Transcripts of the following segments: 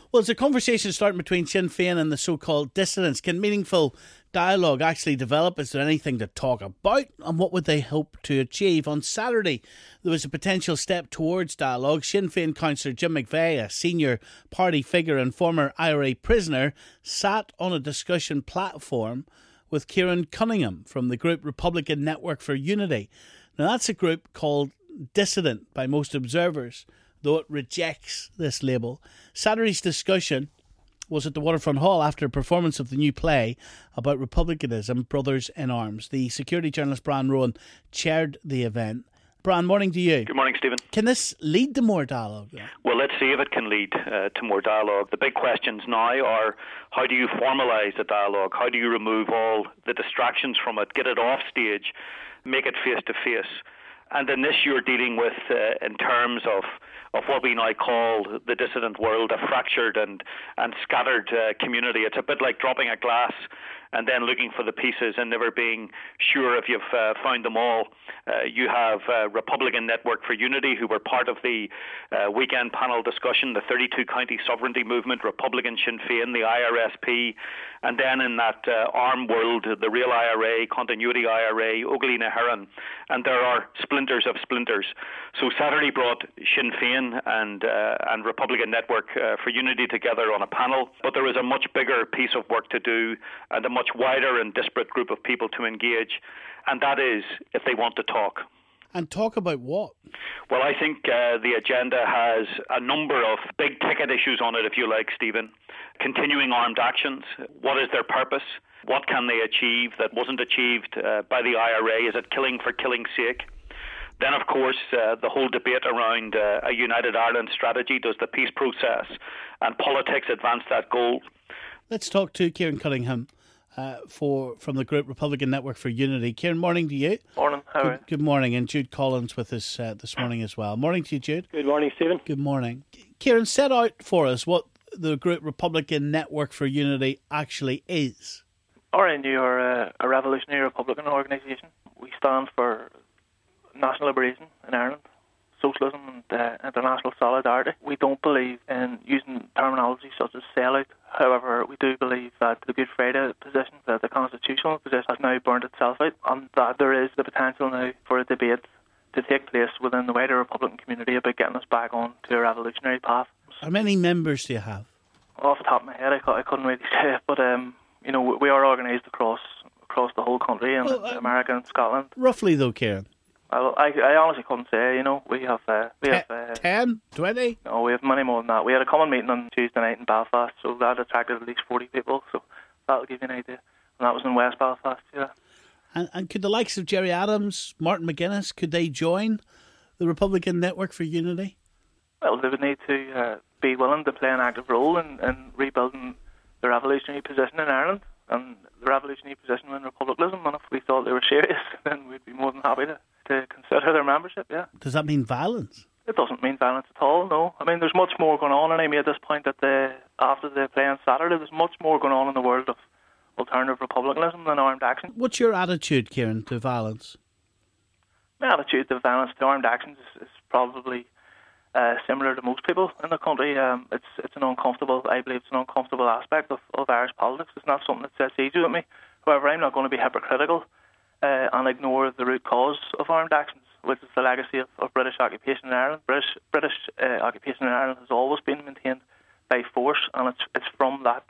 Well, it's a conversation starting between Sinn Féin and the so-called dissidents. Can meaningful dialogue actually develop? Is there anything to talk about? And what would they hope to achieve? On Saturday, there was a potential step towards dialogue. Sinn Féin councillor Jim McVeigh, a senior party figure and former IRA prisoner, sat on a discussion platform with Kieran Cunningham from the group Republican Network for Unity. Now, that's a group called dissident by most observers, though it rejects this label. Saturday's discussion was at the Waterfront Hall after a performance of the new play about republicanism, Brothers in Arms. The security journalist Brian Rowan chaired the event. Brian, morning to you. Good morning, Stephen. Can this lead to more dialogue? Well, let's see if it can lead to more dialogue. The big questions now are, how do you formalise the dialogue? How do you remove all the distractions from it, get it off stage, make it face-to-face? And in this you're dealing with, in terms of what we now call the dissident world, a fractured and scattered community. It's a bit like dropping a glass and then looking for the pieces and never being sure if you've found them all. You have Republican Network for Unity, who were part of the weekend panel discussion, the 32-county sovereignty movement, Republican Sinn Féin, the IRSP, and then in that arm world, the Real IRA, Continuity IRA, Óglaigh na hÉireann, and there are splinters of splinters. So Saturday brought Sinn Féin and Republican Network for Unity together on a panel, but there is a much bigger piece of work to do and a much wider and disparate group of people to engage, and that is if they want to talk. And talk about what? Well, I think the agenda has a number of big ticket issues on it, if you like, Stephen. Continuing armed actions. What is their purpose? What can they achieve that wasn't achieved by the IRA? Is it killing for killing's sake? Then, of course, the whole debate around a United Ireland strategy. Does the peace process and politics advance that goal? Let's talk to Kieran Cunningham from the group Republican Network for Unity. Kieran, morning to you. Morning, how are you? Good morning, and Jude Collins with us this morning as well. Morning to you, Jude. Good morning, Stephen. Good morning. Kieran, set out for us what the group Republican Network for Unity actually is. RNU are a revolutionary Republican organisation. We stand for national liberation in Ireland, socialism and international solidarity. We don't believe in using terminology such as sellout. However, we do believe that the Good Friday position, that the constitutional position, has now burnt itself out, and that there is the potential now for a debate to take place within the wider Republican community about getting us back on to a revolutionary path. How many members do you have? Off the top of my head, I couldn't really say it, but we are organised across the whole country, in America and Scotland. Roughly, though, Kieran? I honestly couldn't say. We have 10, 20? No, we have many more than that. We had a common meeting on Tuesday night in Belfast, so that attracted at least 40 people. So that'll give you an idea. And that was in West Belfast. Yeah. And could the likes of Gerry Adams, Martin McGuinness, could they join the Republican Network for Unity? Well, they would need to be willing to play an active role in rebuilding the revolutionary position in Ireland and the revolutionary position in republicanism. And if we thought they were serious, then we'd be more than happy to consider their membership, yeah. Does that mean violence? It doesn't mean violence at all, no. I mean, there's much more going on, and I mean, at this point, after the play on Saturday, there's much more going on in the world of alternative republicanism than armed action. What's your attitude, Kieran, to violence? My attitude to violence, to armed actions, is probably similar to most people in the country. It's an uncomfortable, I believe it's an uncomfortable aspect of Irish politics. It's not something that sits easy with me. However, I'm not going to be hypocritical and ignore the root cause of armed actions, which is the legacy of British occupation in Ireland. British occupation in Ireland has always been maintained by force, and it's from that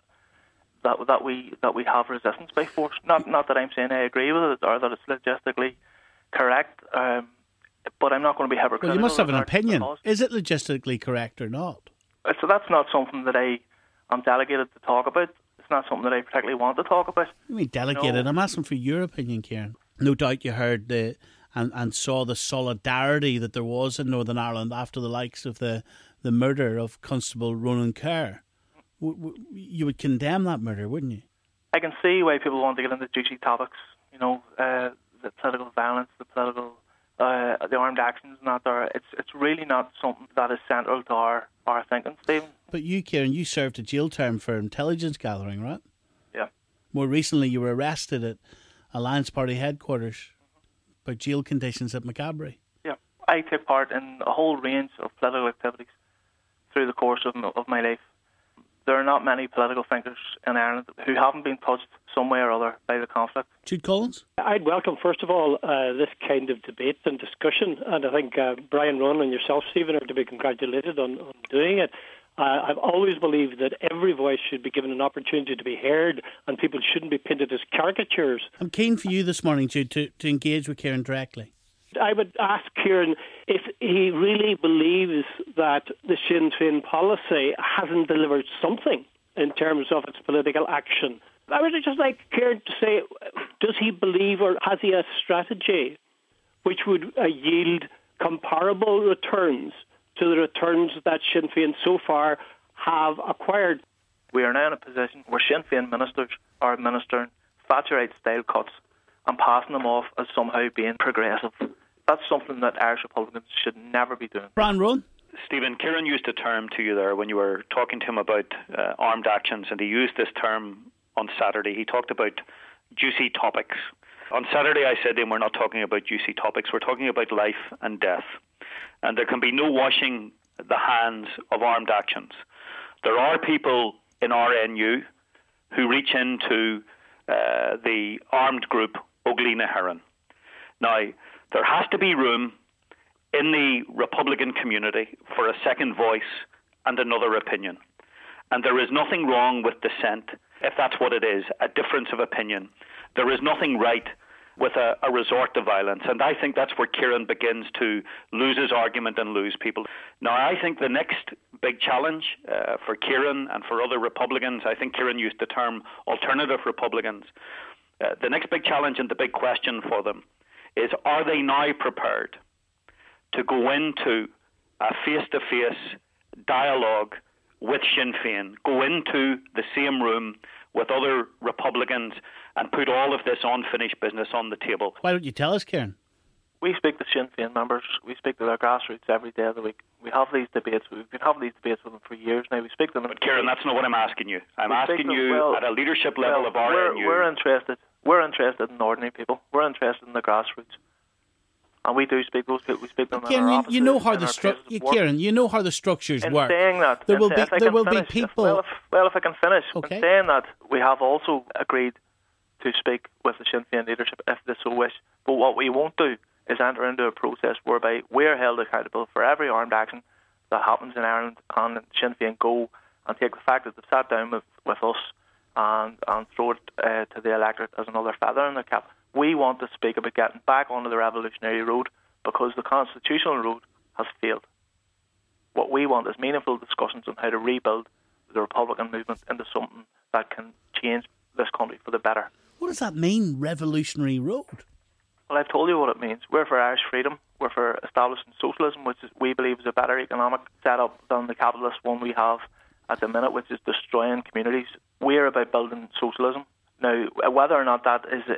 we have resistance by force. Not that I'm saying I agree with it or that it's logistically correct, but I'm not going to be hypocritical. Well, you must have an opinion. Is it logistically correct or not? So that's not something that I'm delegated to talk about. It's not something that I particularly want to talk about. You mean delegated? No. I'm asking for your opinion, Kieran. No doubt you heard and saw the solidarity that there was in Northern Ireland after the likes of the murder of Constable Ronan Kerr. You would condemn that murder, wouldn't you? I can see why people want to get into juicy topics. The political violence, the armed actions, and that. It's really not something that is central to our thinking, Stephen. But you, Kieran, you served a jail term for intelligence gathering, right? Yeah. More recently, you were arrested at Alliance Party headquarters by jail conditions at Macabre. Yeah. I took part in a whole range of political activities through the course of my life. There are not many political thinkers in Ireland who haven't been touched some way or other by the conflict. Jude Collins? I'd welcome, first of all, this kind of debate and discussion, and I think Brian Rowan and yourself, Stephen, are to be congratulated on doing it. I've always believed that every voice should be given an opportunity to be heard, and people shouldn't be painted as caricatures. I'm keen for you this morning, Jude, to engage with Kieran directly. I would ask Kieran if he really believes that the Sinn Féin policy hasn't delivered something in terms of its political action. I would just like Kieran to say, does he believe or has he a strategy which would yield comparable returns to the returns that Sinn Féin so far have acquired? We are now in a position where Sinn Féin ministers are administering Thatcherite-style cuts and passing them off as somehow being progressive. That's something that Irish Republicans should never be doing. Brian Rowan? Stephen, Kieran used a term to you there when you were talking to him about armed actions, and he used this term on Saturday. He talked about juicy topics. On Saturday I said to him, we're not talking about juicy topics, we're talking about life and death. And there can be no washing the hands of armed actions. There are people in RNU who reach into the armed group Óglaigh na hÉireann. Now, there has to be room in the Republican community for a second voice and another opinion. And there is nothing wrong with dissent, if that's what it is, a difference of opinion. There is nothing right with a resort to violence. And I think that's where Kieran begins to lose his argument and lose people. Now, I think the next big challenge for Kieran and for other Republicans, I think Kieran used the term alternative Republicans, the next big challenge and the big question for them is, are they now prepared to go into a face-to-face dialogue with Sinn Féin, go into the same room with other Republicans and put all of this unfinished business on the table? Why don't you tell us, Kieran? We speak to Sinn Féin members. We speak to their grassroots every day of the week. We have these debates. We've been having these debates with them for years now. We speak to them. But Kieran, that's not what I'm asking you. I'm asking you at a leadership level of RNU. We're interested. We're interested in ordinary people. We're interested in the grassroots. And we do speak to those people. We speak to them in our offices. You know how Kieran, you know how the structures work. Saying that, there will be people. If I can finish, okay. In saying that, we have also agreed to speak with the Sinn Féin leadership if they so wish. But what we won't do is enter into a process whereby we're held accountable for every armed action that happens in Ireland, and Sinn Féin go and take the fact that they've sat down with us and throw it to the electorate as another feather in their cap. We want to speak about getting back onto the revolutionary road because the constitutional road has failed. What we want is meaningful discussions on how to rebuild the Republican movement into something that can change this country for the better. What does that mean, revolutionary road? Well, I've told you what it means. We're for Irish freedom. We're for establishing socialism, which we believe is a better economic setup than the capitalist one we have at the minute, which is destroying communities. We're about building socialism. Now, whether or not that is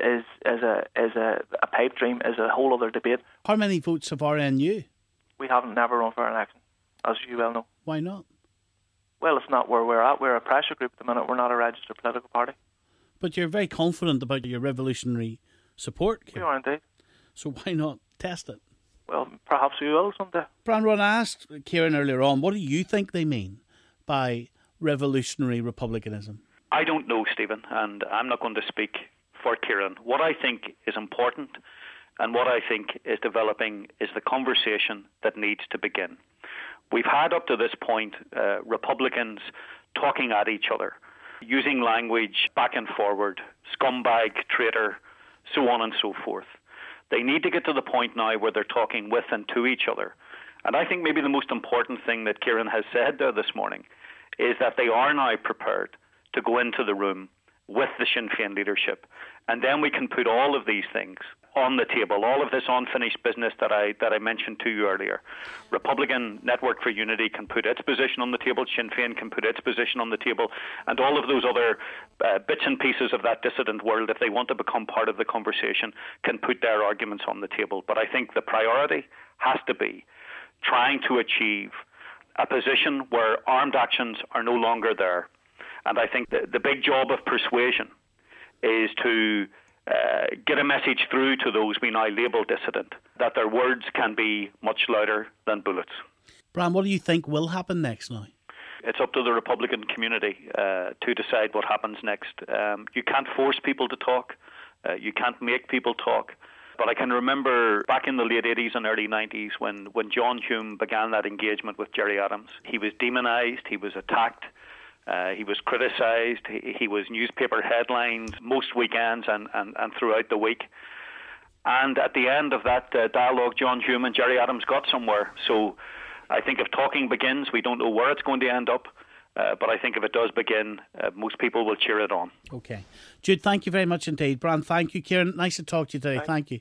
a pipe dream is a whole other debate. How many votes have RNU? We haven't never run for an election, as you well know. Why not? Well, it's not where we're at. We're a pressure group at the minute. We're not a registered political party. But you're very confident about your revolutionary support, Kieran. We are indeed. So why not test it? Well, perhaps we will someday. Brian Rowan asked Kieran earlier on, what do you think they mean by revolutionary republicanism? I don't know, Stephen, and I'm not going to speak for Kieran. What I think is important and what I think is developing is the conversation that needs to begin. We've had up to this point Republicans talking at each other, using language back and forward, scumbag, traitor, so on and so forth. They need to get to the point now where they're talking with and to each other. And I think maybe the most important thing that Kieran has said there this morning is that they are now prepared to go into the room with the Sinn Féin leadership. And then we can put all of these things on the table, all of this unfinished business that I mentioned to you earlier. Republican Network for Unity can put its position on the table, Sinn Féin can put its position on the table, and all of those other bits and pieces of that dissident world, if they want to become part of the conversation, can put their arguments on the table. But I think the priority has to be trying to achieve a position where armed actions are no longer there. And I think the big job of persuasion is to get a message through to those we now label dissident, that their words can be much louder than bullets. Bram, what do you think will happen next now? it's up to the Republican community to decide what happens next. You can't force people to talk. You can't make people talk. But I can remember back in the late 80s and early 90s when John Hume began that engagement with Gerry Adams. He was demonised, he was attacked, he was criticised, he was newspaper headlines most weekends and throughout the week. And at the end of that dialogue, John Hume and Gerry Adams got somewhere. So I think if talking begins, we don't know where it's going to end up. But I think if it does begin, most people will cheer it on. OK. Jude, thank you very much indeed. Bran, thank you. Kieran, nice to talk to you today. Thank you.